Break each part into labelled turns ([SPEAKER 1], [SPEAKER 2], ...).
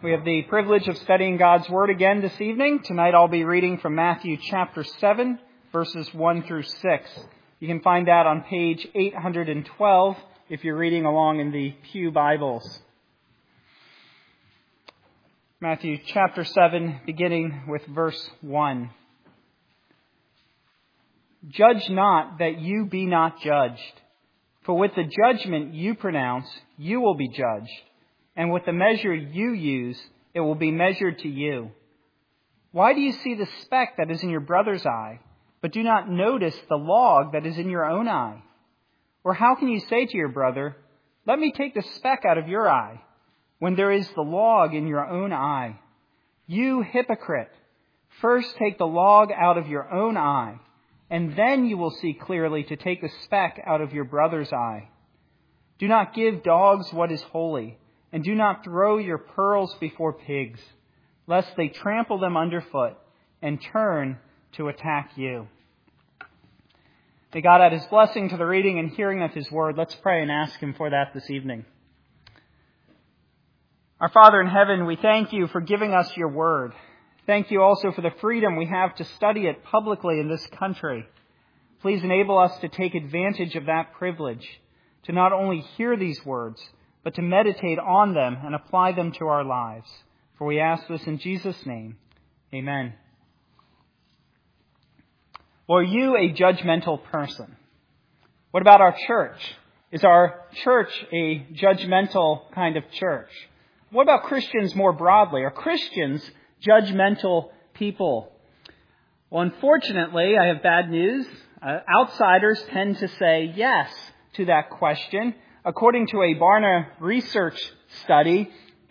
[SPEAKER 1] We have the privilege of studying God's Word again this evening. Tonight I'll be reading from Matthew chapter 7, verses 1 through 6. You can find that on page 812 if you're reading along in the Pew Bibles. Matthew chapter 7, beginning with verse 1. Judge not that you be not judged, for with the judgment you pronounce, you will be judged. And with the measure you use, it will be measured to you. Why do you see the speck that is in your brother's eye, but do not notice the log that is in your own eye? Or how can you say to your brother, let me take the speck out of your eye, when there is the log in your own eye? You hypocrite! First take the log out of your own eye, and then you will see clearly to take the speck out of your brother's eye. Do not give dogs what is holy, and do not throw your pearls before pigs, lest they trample them underfoot and turn to attack you. May God add His blessing to the reading and hearing of His word. Let's pray and ask Him for that this evening. Our Father in heaven, we thank You for giving us Your word. Thank You also for the freedom we have to study it publicly in this country. Please enable us to take advantage of that privilege, to not only hear these words, but to meditate on them and apply them to our lives. For we ask this in Jesus' name. Amen. Well, are you a judgmental person? What about our church? Is our church a judgmental kind of church? What about Christians more broadly? Are Christians judgmental people? Well, unfortunately, I have bad news. Outsiders tend to say yes to that question. According to a Barna research study,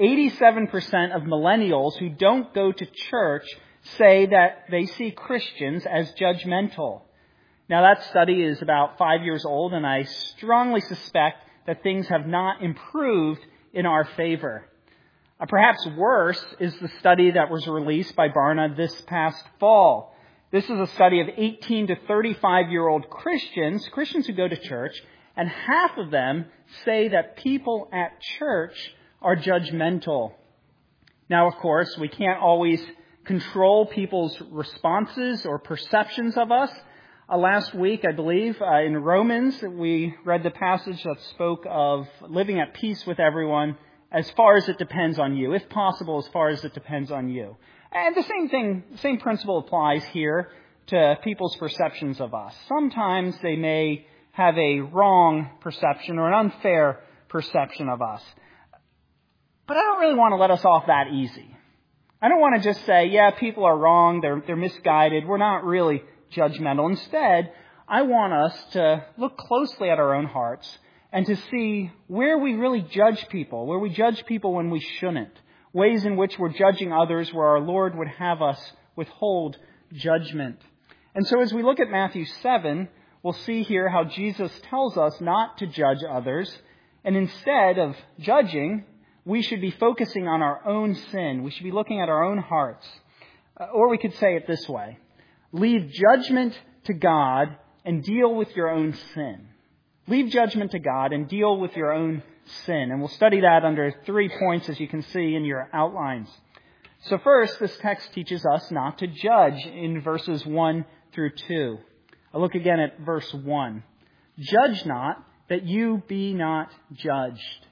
[SPEAKER 1] 87% of millennials who don't go to church say that they see Christians as judgmental. Now, that study is about 5 years old, and I strongly suspect that things have not improved in our favor. Perhaps worse is the study that was released by Barna this past fall. This is a study of 18 to 35-year-old Christians who go to church, and half of them say that people at church are judgmental. Now, of course, we can't always control people's responses or perceptions of us. Last week, I believe, in Romans, we read the passage that spoke of living at peace with everyone as far as it depends on you. If possible, as far as it depends on you. And the same principle applies here to people's perceptions of us. Sometimes they may have a wrong perception or an unfair perception of us. But I don't really want to let us off that easy. I don't want to just say, yeah, people are wrong, they're misguided, we're not really judgmental. Instead, I want us to look closely at our own hearts and to see where we really judge people, where we judge people when we shouldn't, ways in which we're judging others where our Lord would have us withhold judgment. And so as we look at Matthew 7, we'll see here how Jesus tells us not to judge others, and instead of judging, we should be focusing on our own sin. We should be looking at our own hearts. Or we could say it this way: leave judgment to God and deal with your own sin. Leave judgment to God and deal with your own sin. And we'll study that under 3 points, as you can see in your outlines. So first, this text teaches us not to judge in verses 1 through 2. I'll look again at verse 1. Judge not, that you be not judged.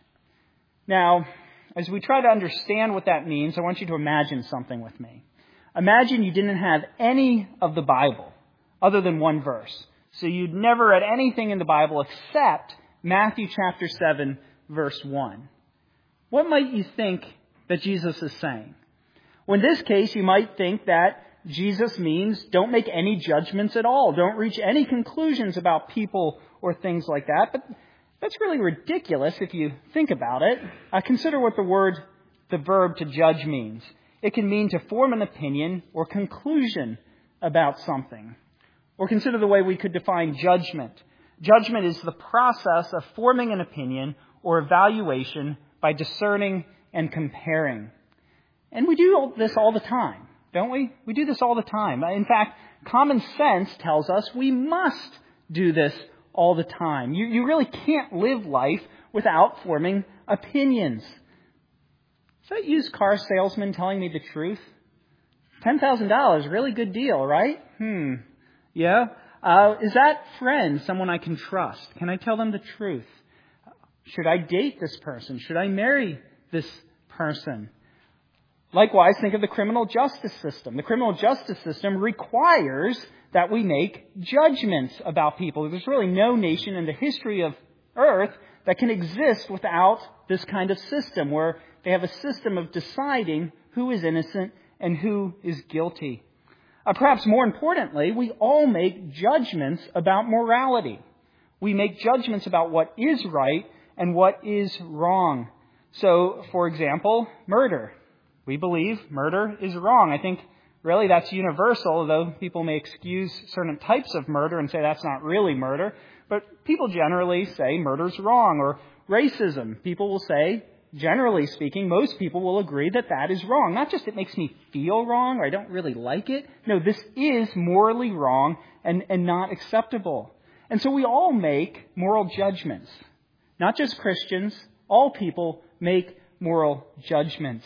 [SPEAKER 1] Now, as we try to understand what that means, I want you to imagine something with me. Imagine you didn't have any of the Bible other than one verse. So you'd never read anything in the Bible except Matthew chapter 7, verse 1. What might you think that Jesus is saying? Well, in this case, you might think that Jesus means don't make any judgments at all. Don't reach any conclusions about people or things like that. But that's really ridiculous if you think about it. Consider what the verb to judge means. It can mean to form an opinion or conclusion about something. Or consider the way we could define judgment. Judgment is the process of forming an opinion or evaluation by discerning and comparing. And we do this all the time, don't we? We do this all the time. In fact, common sense tells us we must do this all the time. You really can't live life without forming opinions. that used car salesman telling me the truth? $10,000, really good deal, right? Yeah. Is that friend someone I can trust? Can I tell them the truth? Should I date this person? Should I marry this person? Likewise, think of the criminal justice system. The criminal justice system requires that we make judgments about people. There's really no nation in the history of earth that can exist without this kind of system, where they have a system of deciding who is innocent and who is guilty. Perhaps more importantly, we all make judgments about morality. We make judgments about what is right and what is wrong. So, for example, murder. We believe murder is wrong. I think really that's universal, although people may excuse certain types of murder and say that's not really murder. But people generally say murder's wrong. Or racism. People will say, generally speaking, most people will agree that that is wrong. Not just it makes me feel wrong or I don't really like it. No, this is morally wrong and not acceptable. And so we all make moral judgments. Not just Christians. All people make moral judgments.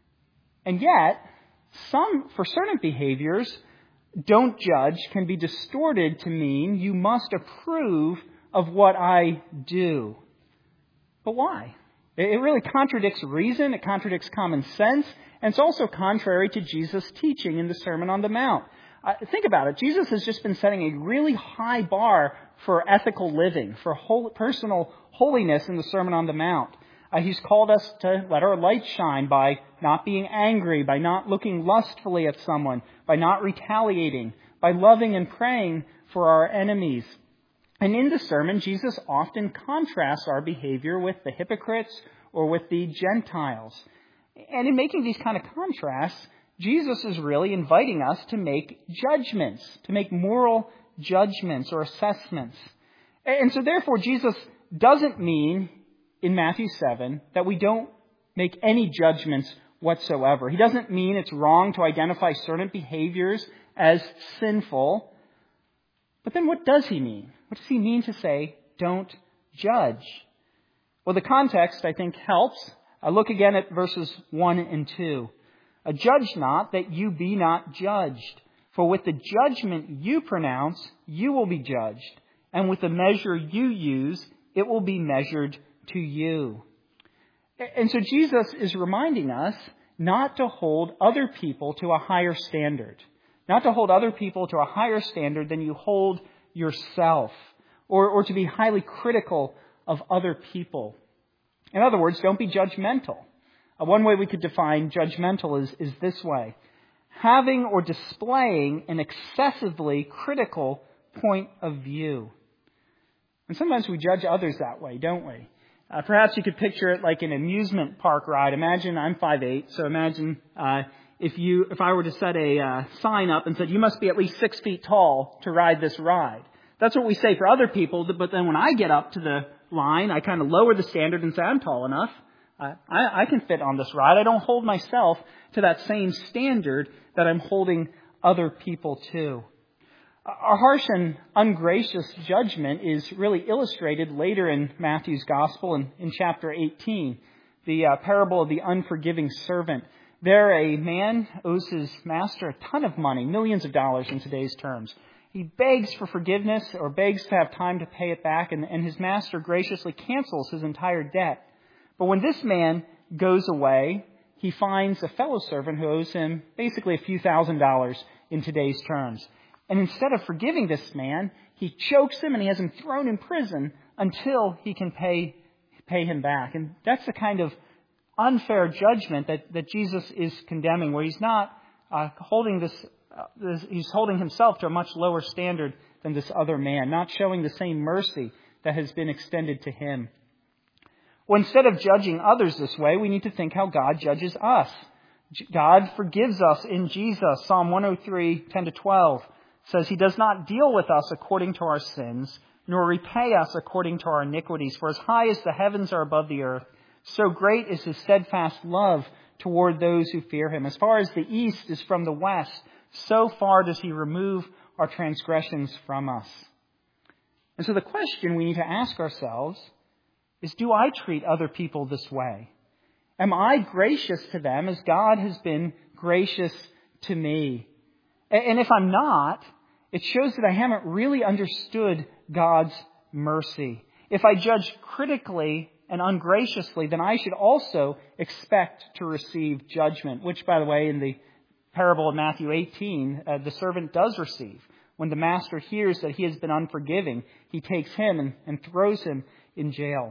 [SPEAKER 1] And yet, for certain behaviors, don't judge can be distorted to mean you must approve of what I do. But why? It really contradicts reason, it contradicts common sense, and it's also contrary to Jesus' teaching in the Sermon on the Mount. Think about it. Jesus has just been setting a really high bar for ethical living, for personal holiness in the Sermon on the Mount. He's called us to let our light shine by not being angry, by not looking lustfully at someone, by not retaliating, by loving and praying for our enemies. And in the sermon, Jesus often contrasts our behavior with the hypocrites or with the Gentiles. And in making these kind of contrasts, Jesus is really inviting us to make judgments, to make moral judgments or assessments. And so therefore, Jesus doesn't mean in Matthew 7 that we don't make any judgments whatsoever. He doesn't mean it's wrong to identify certain behaviors as sinful. But then what does he mean? What does he mean to say, don't judge? Well, the context, I think, helps. Look again at verses 1 and 2. Judge not that you be not judged. For with the judgment you pronounce, you will be judged. And with the measure you use, it will be measured to you. And so Jesus is reminding us not to hold other people to a higher standard. Not to hold other people to a higher standard than you hold yourself. Or to be highly critical of other people. In other words, don't be judgmental. One way we could define judgmental is this way. Having or displaying an excessively critical point of view. And sometimes we judge others that way, don't we? Perhaps you could picture it like an amusement park ride. Imagine I'm 5'8", so imagine if I were to set a sign up and said, you must be at least 6 feet tall to ride this ride. That's what we say for other people, but then when I get up to the line, I kind of lower the standard and say, I'm tall enough. I can fit on this ride. I don't hold myself to that same standard that I'm holding other people to. Our harsh and ungracious judgment is really illustrated later in Matthew's Gospel in chapter 18, the parable of the unforgiving servant. There, a man owes his master a ton of money, millions of dollars in today's terms. He begs for forgiveness or begs to have time to pay it back, and his master graciously cancels his entire debt. But when this man goes away, he finds a fellow servant who owes him basically a few $1,000s in today's terms. And instead of forgiving this man, he chokes him and he has him thrown in prison until he can pay him back. And that's the kind of unfair judgment that Jesus is condemning, where he's not he's holding himself to a much lower standard than this other man, not showing the same mercy that has been extended to him. Well, instead of judging others this way, we need to think how God judges us. God forgives us in Jesus. Psalm 103, 10-12 says, He does not deal with us according to our sins, nor repay us according to our iniquities. For as high as the heavens are above the earth, so great is His steadfast love toward those who fear Him. As far as the east is from the west, so far does He remove our transgressions from us. And so the question we need to ask ourselves is, do I treat other people this way? Am I gracious to them as God has been gracious to me? And if I'm not, it shows that I haven't really understood God's mercy. If I judge critically and ungraciously, then I should also expect to receive judgment, which, by the way, in the parable of Matthew 18, the servant does receive. When the master hears that he has been unforgiving, he takes him and throws him in jail.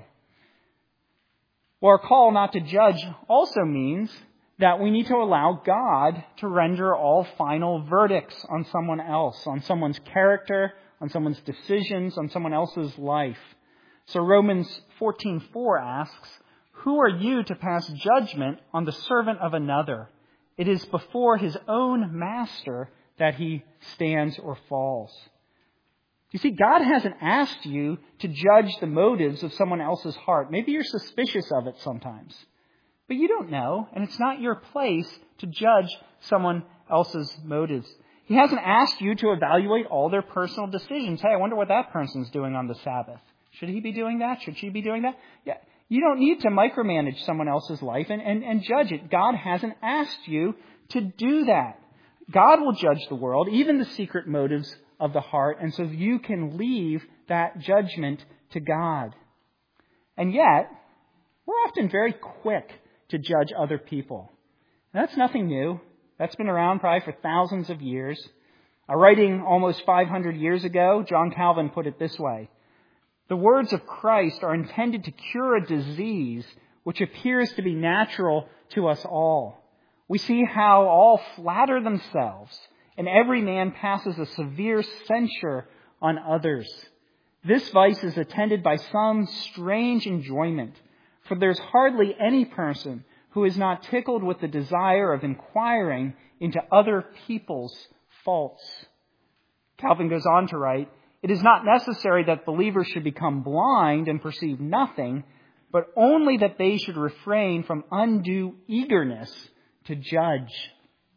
[SPEAKER 1] Well, our call not to judge also means that we need to allow God to render all final verdicts on someone else, on someone's character, on someone's decisions, on someone else's life. So Romans 14:4 asks, "Who are you to pass judgment on the servant of another? It is before his own master that he stands or falls." You see, God hasn't asked you to judge the motives of someone else's heart. Maybe you're suspicious of it sometimes, but you don't know, and it's not your place to judge someone else's motives. He hasn't asked you to evaluate all their personal decisions. Hey, I wonder what that person's doing on the Sabbath. Should he be doing that? Should she be doing that? Yeah, you don't need to micromanage someone else's life and judge it. God hasn't asked you to do that. God will judge the world, even the secret motives of the heart, and so you can leave that judgment to God. And yet, we're often very quick to judge other people. And that's nothing new. That's been around probably for thousands of years. Writing almost 500 years ago, John Calvin put it this way: "The words of Christ are intended to cure a disease which appears to be natural to us all. We see how all flatter themselves, and every man passes a severe censure on others. This vice is attended by some strange enjoyment, for there's hardly any person who is not tickled with the desire of inquiring into other people's faults." Calvin goes on to write, "It is not necessary that believers should become blind and perceive nothing, but only that they should refrain from undue eagerness to judge."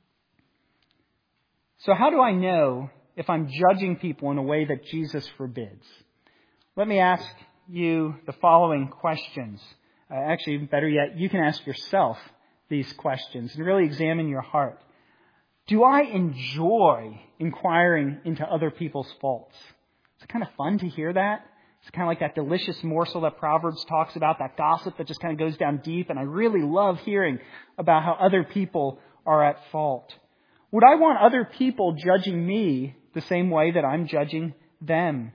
[SPEAKER 1] So how do I know if I'm judging people in a way that Jesus forbids? Let me ask you the following questions. Actually, better yet, you can ask yourself these questions and really examine your heart. Do I enjoy inquiring into other people's faults? It's kind of fun to hear that. It's kind of like that delicious morsel that Proverbs talks about, that gossip that just kind of goes down deep. And I really love hearing about how other people are at fault. Would I want other people judging me the same way that I'm judging them?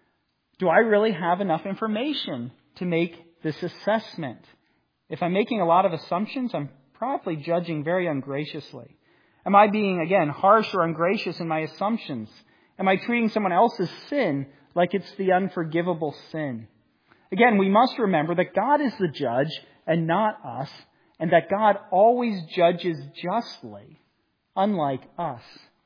[SPEAKER 1] Do I really have enough information to make this assessment? If I'm making a lot of assumptions, I'm probably judging very ungraciously. Am I being, again, harsh or ungracious in my assumptions? Am I treating someone else's sin like it's the unforgivable sin? Again, we must remember that God is the judge and not us, and that God always judges justly, unlike us.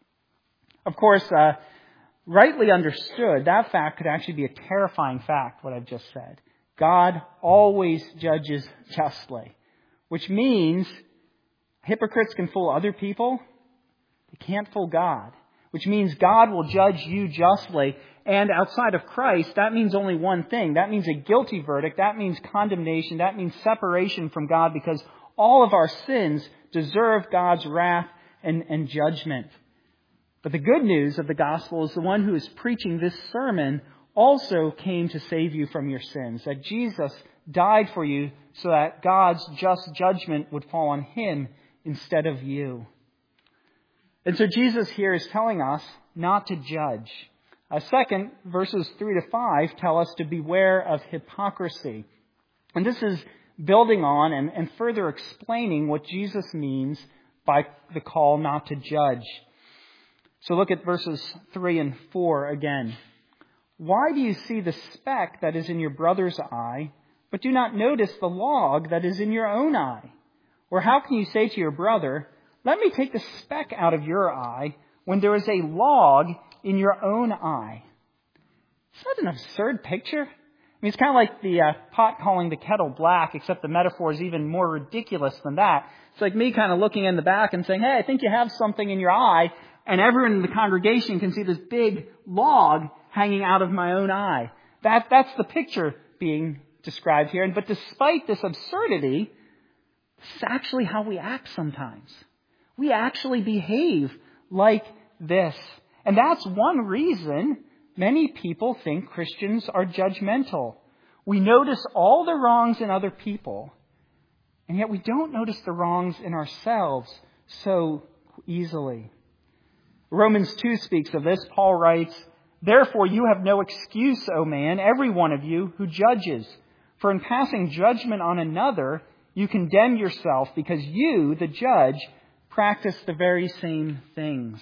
[SPEAKER 1] Of course, rightly understood, that fact could actually be a terrifying fact, what I've just said. God always judges justly, which means hypocrites can fool other people. They can't fool God, which means God will judge you justly. And outside of Christ, that means only one thing. That means a guilty verdict. That means condemnation. That means separation from God, because all of our sins deserve God's wrath and judgment. But the good news of the gospel is the one who is preaching this sermon also came to save you from your sins. That Jesus died for you so that God's just judgment would fall on him instead of you. And so Jesus here is telling us not to judge. Second, verses 3-5 tell us to beware of hypocrisy. And this is building on and further explaining what Jesus means by the call not to judge. So look at verses 3 and 4 again. "Why do you see the speck that is in your brother's eye, but do not notice the log that is in your own eye? Or how can you say to your brother, 'Let me take the speck out of your eye,' when there is a log in your own eye?" Isn't that an absurd picture? I mean, it's kind of like the pot calling the kettle black, except the metaphor is even more ridiculous than that. It's like me kind of looking in the back and saying, "Hey, I think you have something in your eye," and everyone in the congregation can see this big log hanging out of my own eye. That's the picture being described here. But despite this absurdity, This is actually how we act sometimes. We actually behave like this. And that's one reason many people think Christians are judgmental. We notice all the wrongs in other people, and yet we don't notice the wrongs in ourselves so easily. Romans 2 speaks of this. Paul writes, "Therefore you have no excuse, O man, every one of you who judges. For in passing judgment on another, you condemn yourself, because you, the judge, practice the very same things."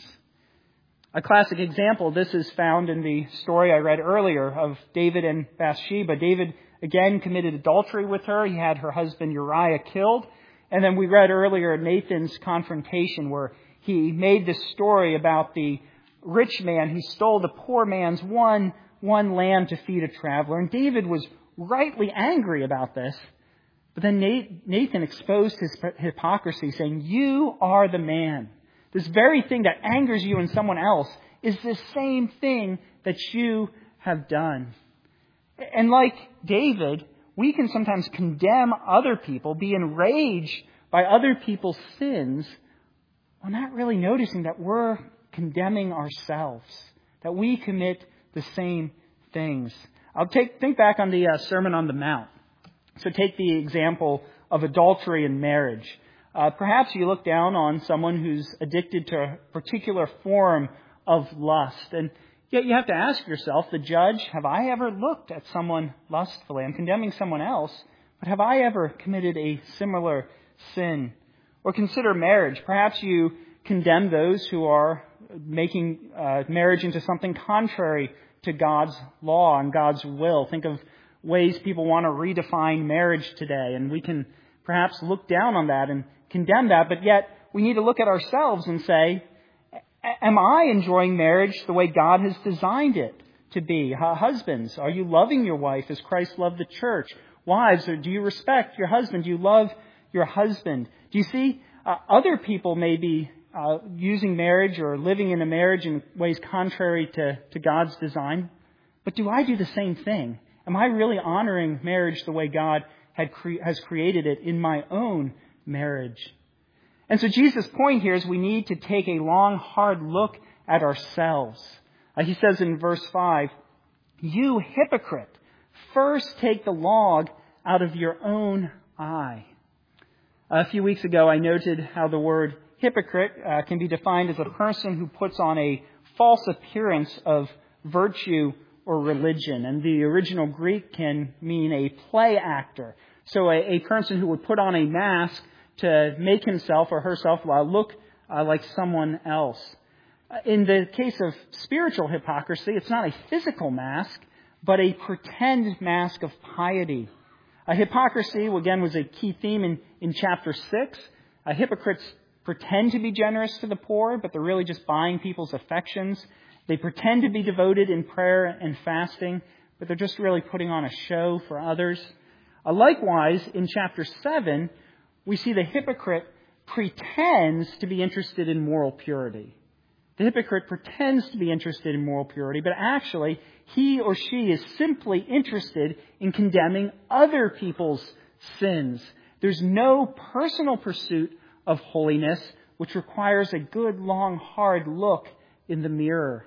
[SPEAKER 1] A classic example of this is found in the story I read earlier of David and Bathsheba. David again committed adultery with her. He had her husband Uriah killed. And then we read earlier Nathan's confrontation where he made this story about the rich man who stole the poor man's one lamb to feed a traveler. And David was rightly angry about this. But then Nathan exposed his hypocrisy, saying, "You are the man. This very thing that angers you in someone else is the same thing that you have done." And like David, we can sometimes condemn other people, be enraged by other people's sins, while not really noticing that we're condemning ourselves, that we commit the same things. Think back on the Sermon on the Mount. So take the example of adultery in marriage. Perhaps you look down on someone who's addicted to a particular form of lust. And yet you have to ask yourself, the judge, have I ever looked at someone lustfully? I'm condemning someone else, but have I ever committed a similar sin? Or consider marriage. Perhaps you condemn those who are making marriage into something contrary to God's law and God's will. Think of ways people want to redefine marriage today, and we can perhaps look down on that and condemn that, but yet we need to look at ourselves and say, am I enjoying marriage the way God has designed it to be? Husbands, are you loving your wife as Christ loved the church? Wives, do you respect your husband? Do you love your husband? Do you see other people may be using marriage or living in a marriage in ways contrary to God's design? But do I do the same thing? Am I really honoring marriage the way God has created it in my own marriage? And so Jesus' point here is we need to take a long, hard look at ourselves. He says in verse 5, "You hypocrite, first take the log out of your own eye." A few weeks ago, I noted how the word hypocrite can be defined as a person who puts on a false appearance of virtue or religion. And the original Greek can mean a play actor. So a person who would put on a mask to make himself or herself look like someone else. In the case of spiritual hypocrisy, it's not a physical mask, but a pretend mask of piety. Hypocrisy, again, was a key theme in chapter 6. Hypocrites pretend to be generous to the poor, but they're really just buying people's affections. They pretend to be devoted in prayer and fasting, but they're just really putting on a show for others. Likewise, in chapter 7, we see the hypocrite pretends to be interested in moral purity. The hypocrite pretends to be interested in moral purity, but actually he or she is simply interested in condemning other people's sins. There's no personal pursuit of holiness, which requires a good, long, hard look in the mirror.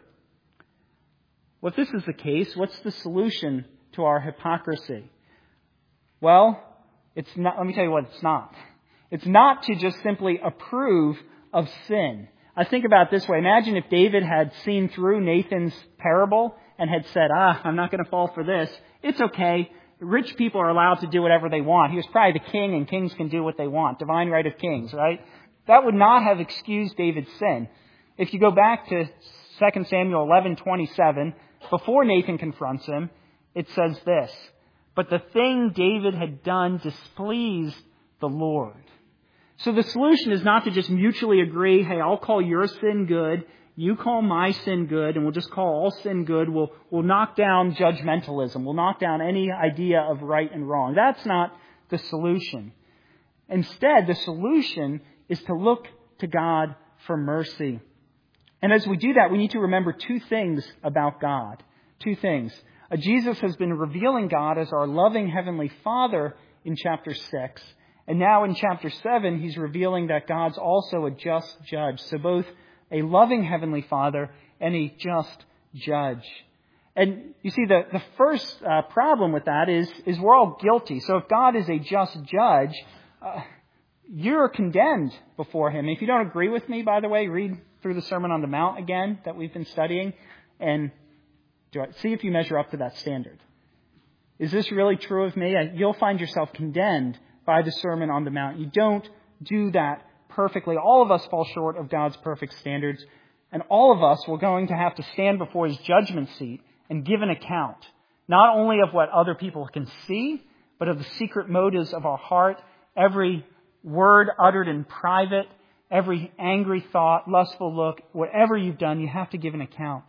[SPEAKER 1] Well, if this is the case, what's the solution to our hypocrisy? Well, it's not. Let me tell you what it's not. It's not to just simply approve of sin. I think about it this way. Imagine if David had seen through Nathan's parable and had said, I'm not going to fall for this. It's okay. Rich people are allowed to do whatever they want. He was probably the king, and kings can do what they want. Divine right of kings, right? That would not have excused David's sin. If you go back to 2 Samuel 11:27, before Nathan confronts him, it says this, "But the thing David had done displeased the Lord." So the solution is not to just mutually agree, hey, I'll call your sin good, you call my sin good, and we'll just call all sin good. We'll knock down judgmentalism. We'll knock down any idea of right and wrong. That's not the solution. Instead, the solution is to look to God for mercy. And as we do that, we need to remember two things about God. Two things. Jesus has been revealing God as our loving Heavenly Father in chapter 6. And now in chapter 7, he's revealing that God's also a just judge. So both a loving Heavenly Father and a just judge. And you see, the first problem with that is we're all guilty. So if God is a just judge, you're condemned before Him. If you don't agree with me, by the way, read through the Sermon on the Mount again that we've been studying and see if you measure up to that standard. Is this really true of me? You'll find yourself condemned by the Sermon on the Mount. You don't do that perfectly. All of us fall short of God's perfect standards, and all of us are going to have to stand before His judgment seat and give an account, not only of what other people can see, but of the secret motives of our heart, every word uttered in private, every angry thought, lustful look, whatever you've done, you have to give an account.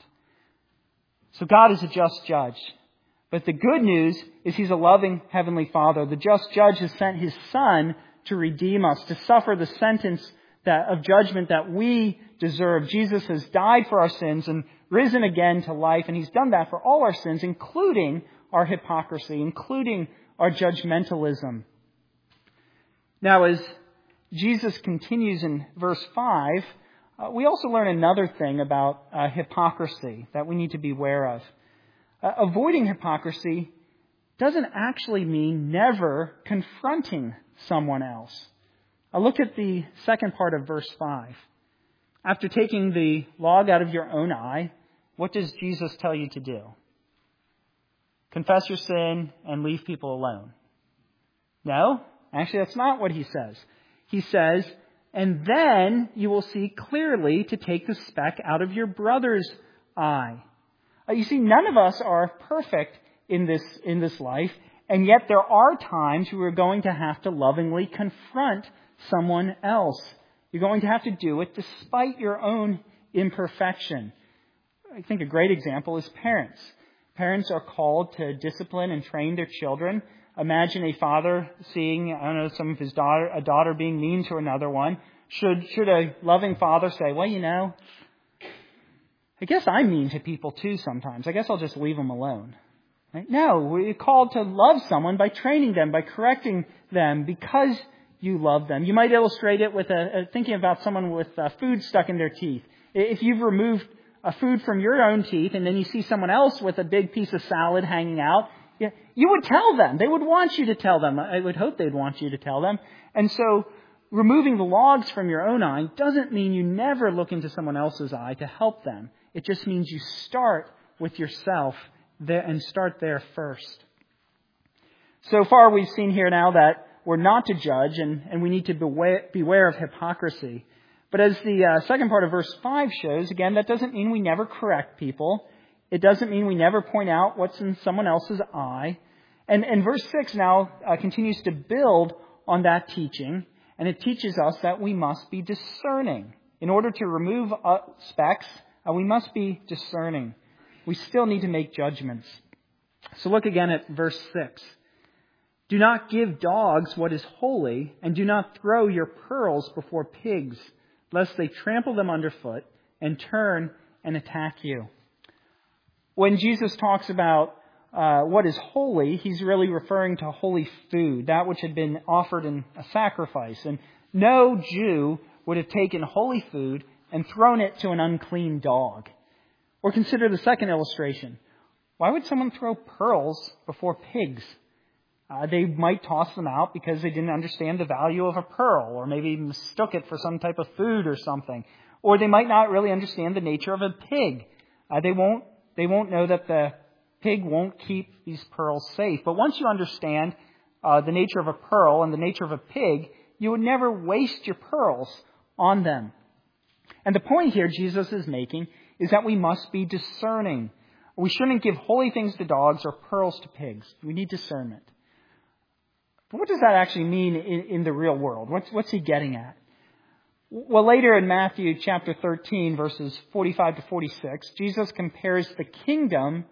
[SPEAKER 1] So God is a just judge. But the good news is He's a loving Heavenly Father. The just judge has sent His Son to redeem us, to suffer the sentence of judgment that we deserve. Jesus has died for our sins and risen again to life, and He's done that for all our sins, including our hypocrisy, including our judgmentalism. Now, as Jesus continues in verse 5, we also learn another thing about hypocrisy that we need to be aware of. Avoiding hypocrisy doesn't actually mean never confronting someone else. Look at the second part of verse 5. After taking the log out of your own eye, what does Jesus tell you to do? Confess your sin and leave people alone. No, actually that's not what He says. He says, and then you will see clearly to take the speck out of your brother's eye. You see, none of us are perfect in this life, and yet there are times we are going to have to lovingly confront someone else. You're going to have to do it despite your own imperfection. I think a great example is parents. Parents are called to discipline and train their children. Imagine a father seeing, some of his a daughter being mean to another one. Should a loving father say, well, I guess I'm mean to people too sometimes. I guess I'll just leave them alone. Right? No, we're called to love someone by training them, by correcting them because you love them. You might illustrate it with thinking about someone with food stuck in their teeth. If you've removed food from your own teeth and then you see someone else with a big piece of salad hanging out, you would tell them. They would want you to tell them. I would hope they'd want you to tell them. And so removing the logs from your own eye doesn't mean you never look into someone else's eye to help them. It just means you start with yourself there and start there first. So far we've seen here now that we're not to judge and we need to beware of hypocrisy. But as the second part of verse 5 shows, again, that doesn't mean we never correct people. It doesn't mean we never point out what's in someone else's eye. And verse 6 now continues to build on that teaching, and it teaches us that we must be discerning. In order to remove specks, we must be discerning. We still need to make judgments. So look again at verse 6. Do not give dogs what is holy, and do not throw your pearls before pigs, lest they trample them underfoot and turn and attack you. When Jesus talks about what is holy, He's really referring to holy food, that which had been offered in a sacrifice. And no Jew would have taken holy food and thrown it to an unclean dog. Or consider the second illustration. Why would someone throw pearls before pigs? They might toss them out because they didn't understand the value of a pearl, or maybe mistook it for some type of food or something. Or they might not really understand the nature of a pig. They won't know that the pig won't keep these pearls safe. But once you understand the nature of a pearl and the nature of a pig, you would never waste your pearls on them. And the point here Jesus is making is that we must be discerning. We shouldn't give holy things to dogs or pearls to pigs. We need discernment. But what does that actually mean in the real world? What's he getting at? Well, later in Matthew chapter 13, verses 45 to 46, Jesus compares the kingdom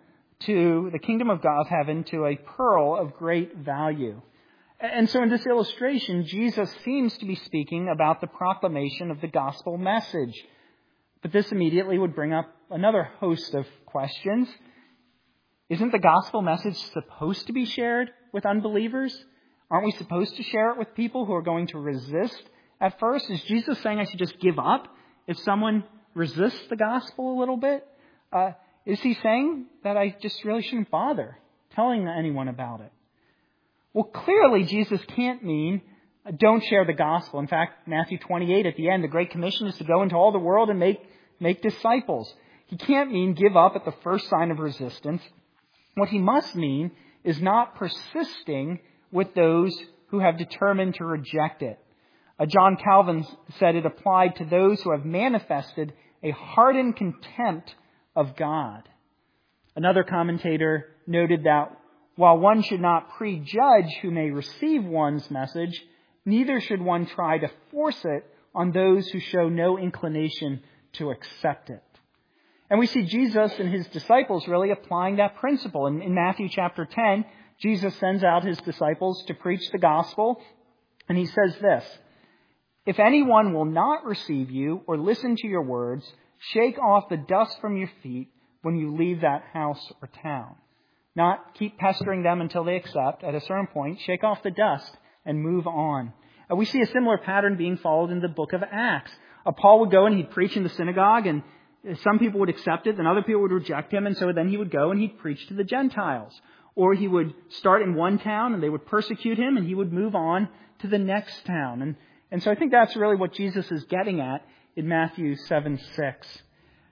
[SPEAKER 1] of God of heaven to a pearl of great value. And so in this illustration, Jesus seems to be speaking about the proclamation of the gospel message. But this immediately would bring up another host of questions. Isn't the gospel message supposed to be shared with unbelievers? Aren't we supposed to share it with people who are going to resist at first? Is Jesus saying I should just give up if someone resists the gospel a little bit? Is he saying that I just really shouldn't bother telling anyone about it? Well, clearly Jesus can't mean don't share the gospel. In fact, Matthew 28 at the end, the Great Commission is to go into all the world and make disciples. He can't mean give up at the first sign of resistance. What he must mean is not persisting with those who have determined to reject it. John Calvin said it applied to those who have manifested a hardened contempt of God. Another commentator noted that while one should not prejudge who may receive one's message, neither should one try to force it on those who show no inclination to accept it. And we see Jesus and his disciples really applying that principle. In Matthew chapter 10, Jesus sends out his disciples to preach the gospel, and he says this, "If anyone will not receive you or listen to your words, shake off the dust from your feet when you leave that house or town." Not keep pestering them until they accept. At a certain point, shake off the dust and move on. We see a similar pattern being followed in the book of Acts. Paul would go and he'd preach in the synagogue, and some people would accept it, and other people would reject him, and so then he would go and he'd preach to the Gentiles. Or he would start in one town, and they would persecute him, and he would move on to the next town. And so I think that's really what Jesus is getting at in Matthew 7:6.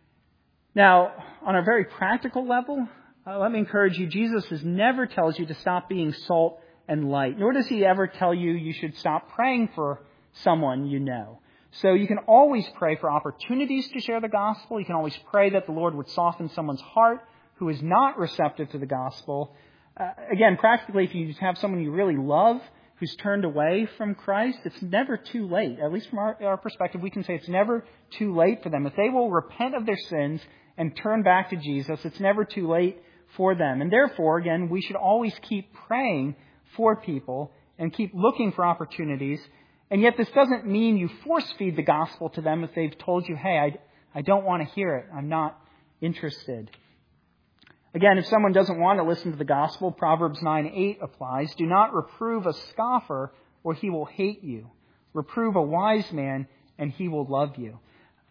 [SPEAKER 1] Now, on a very practical level, let me encourage you, Jesus never tells you to stop being salt and light, nor does he ever tell you you should stop praying for someone you know. So you can always pray for opportunities to share the gospel. You can always pray that the Lord would soften someone's heart who is not receptive to the gospel. Again, practically, if you have someone you really love who's turned away from Christ, it's never too late. At least from our perspective, we can say it's never too late for them. If they will repent of their sins and turn back to Jesus, it's never too late for them. And therefore, again, we should always keep praying for people and keep looking for opportunities. And yet this doesn't mean you force feed the gospel to them if they've told you, hey, I don't want to hear it. I'm not interested. Again, if someone doesn't want to listen to the gospel, Proverbs 9:8 applies. Do not reprove a scoffer, or he will hate you. Reprove a wise man, and he will love you.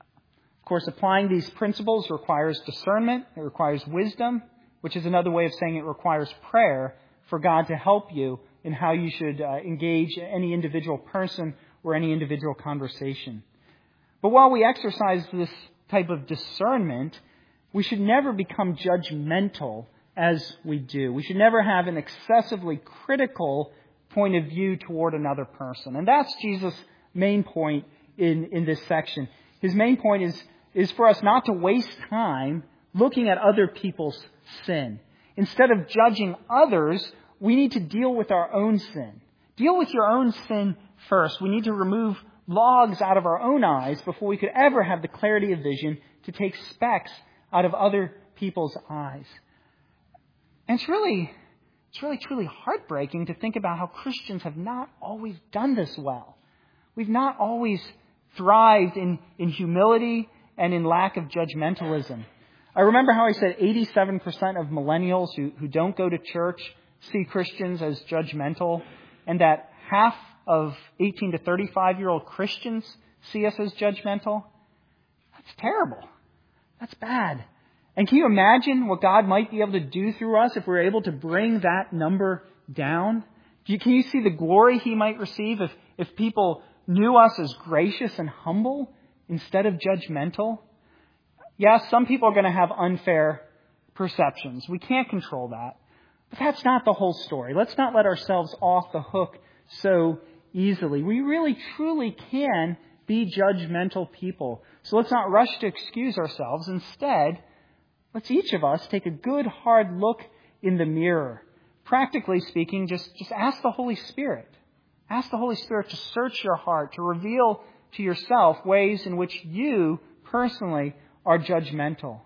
[SPEAKER 1] Of course, applying these principles requires discernment. It requires wisdom, which is another way of saying it requires prayer for God to help you in how you should engage any individual person or any individual conversation. But while we exercise this type of discernment, we should never become judgmental as we do. We should never have an excessively critical point of view toward another person. And that's Jesus' main point in this section. His main point is for us not to waste time looking at other people's sin. Instead of judging others, we need to deal with our own sin. Deal with your own sin first. We need to remove logs out of our own eyes before we could ever have the clarity of vision to take specks out of other people's eyes. And it's really truly heartbreaking to think about how Christians have not always done this well. We've not always thrived in humility and in lack of judgmentalism. I remember how I said 87% of millennials who don't go to church see Christians as judgmental, and that half of 18 to 35-year-old Christians see us as judgmental. That's terrible. That's bad. And can you imagine what God might be able to do through us if we're able to bring that number down? Can you see the glory he might receive if people knew us as gracious and humble instead of judgmental? Yes, some people are going to have unfair perceptions. We can't control that. But that's not the whole story. Let's not let ourselves off the hook so easily. We really, truly can be judgmental people. So let's not rush to excuse ourselves. Instead, let's each of us take a good, hard look in the mirror. Practically speaking, just ask the Holy Spirit. Ask the Holy Spirit to search your heart, to reveal to yourself ways in which you personally are judgmental.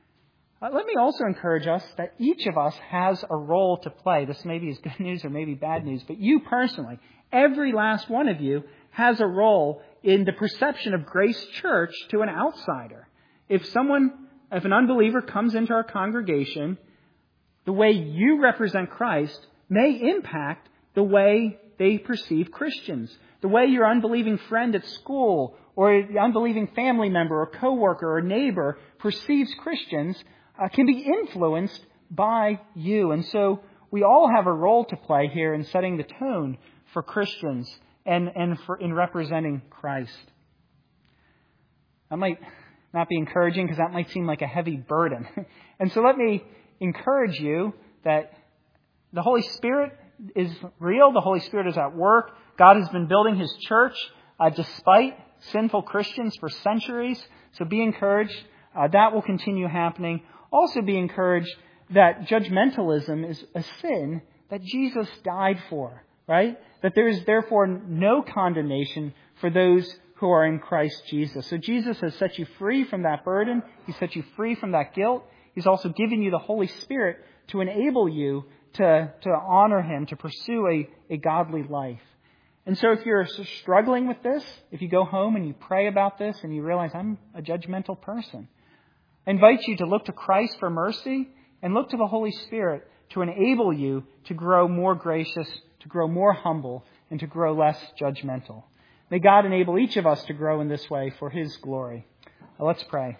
[SPEAKER 1] Let me also encourage us that each of us has a role to play. This maybe is good news or maybe bad news, but you personally, every last one of you, has a role in the perception of Grace Church to an outsider. If an unbeliever comes into our congregation, the way you represent Christ may impact the way they perceive Christians. The way your unbelieving friend at school or an unbelieving family member or coworker or neighbor perceives Christians can be influenced by you. And so we all have a role to play here in setting the tone for Christians and in representing Christ. That might not be encouraging because that might seem like a heavy burden. And so let me encourage you that the Holy Spirit is real. The Holy Spirit is at work. God has been building His church despite sinful Christians for centuries. So be encouraged. That will continue happening. Also be encouraged that judgmentalism is a sin that Jesus died for, right? That there is therefore no condemnation for those who are in Christ Jesus. So Jesus has set you free from that burden. He's set you free from that guilt. He's also given you the Holy Spirit to enable you to honor Him, to pursue a godly life. And so if you're struggling with this, if you go home and you pray about this and you realize I'm a judgmental person, I invite you to look to Christ for mercy and look to the Holy Spirit to enable you to grow more gracious, to grow more humble, and to grow less judgmental. May God enable each of us to grow in this way for His glory. Let's pray.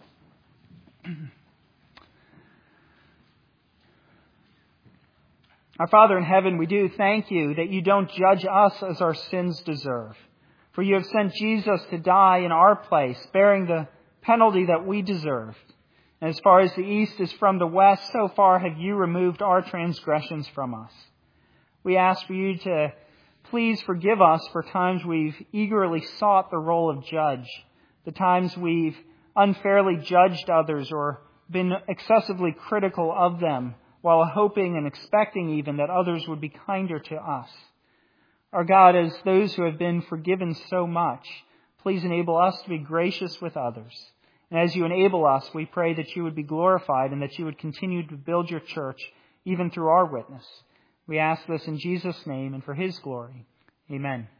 [SPEAKER 1] Our Father in heaven, we do thank You that You don't judge us as our sins deserve. For You have sent Jesus to die in our place, bearing the penalty that we deserved. And as far as the east is from the west, so far have You removed our transgressions from us. We ask for You to please forgive us for times we've eagerly sought the role of judge, the times we've unfairly judged others or been excessively critical of them, while hoping and expecting even that others would be kinder to us. Our God, as those who have been forgiven so much, please enable us to be gracious with others. And as You enable us, we pray that You would be glorified and that You would continue to build Your church, even through our witness. We ask this in Jesus' name and for His glory. Amen.